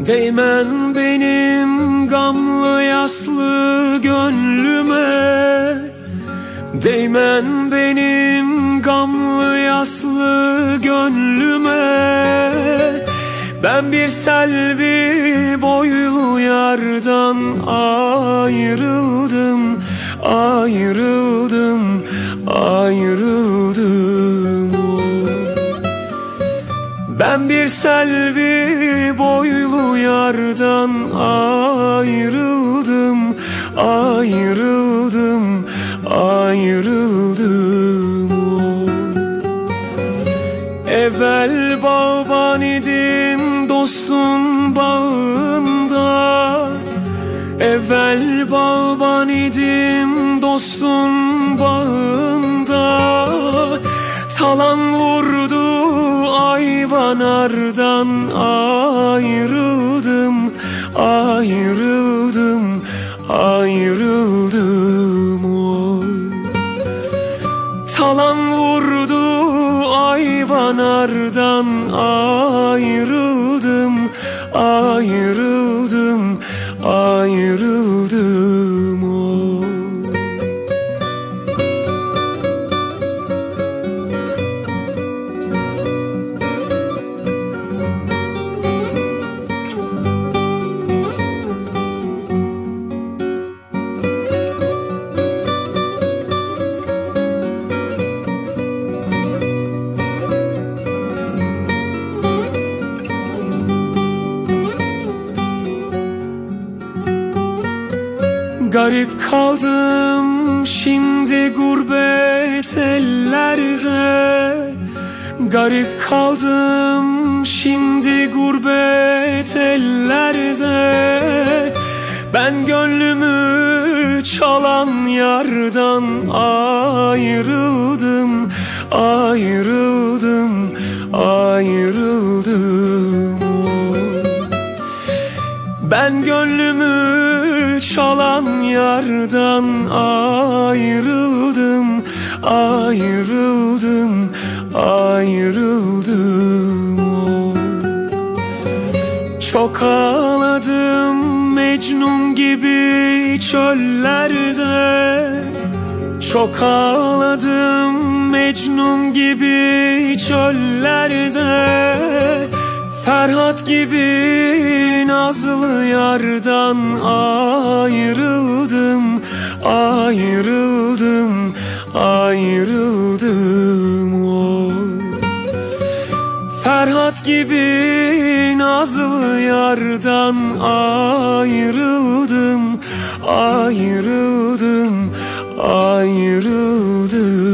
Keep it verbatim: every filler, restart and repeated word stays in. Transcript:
Değmen benim gamlı yaslı gönlüme, değmen benim gamlı yaslı gönlüme. Ben bir selvi boylu yardan ayrıldım, ayrıldım, ayrıldım. Ben bir selvi boylu yardan ayrıldım, ayrıldım, ayrıldım. Evvel bağban idim dostun bağında, evvel bağban idim dostun bağında. Talan vurdu ayvanardan ayrıldım, ayrıldım, ayrıldım. Oy. Talan vurdu ayvanardan ayrıldım, ayrıldım, ayrıldım. Oy. Garip kaldım şimdi gurbet ellerde, garip kaldım şimdi gurbet ellerde. Ben gönlümü çalan yardan ayrıldım, ayrıldım, ayrıldım. Ben gönlümü çalan yardan ayrıldım, ayrıldım, ayrıldım. Çok ağladım Mecnun gibi çöllerde, çok ağladım Mecnun gibi çöllerde. Ferhat gibi nazlı yardan ayrıldım, ayrıldım, ayrıldım. Oy. Ferhat gibi nazlı yardan ayrıldım, ayrıldım, ayrıldım.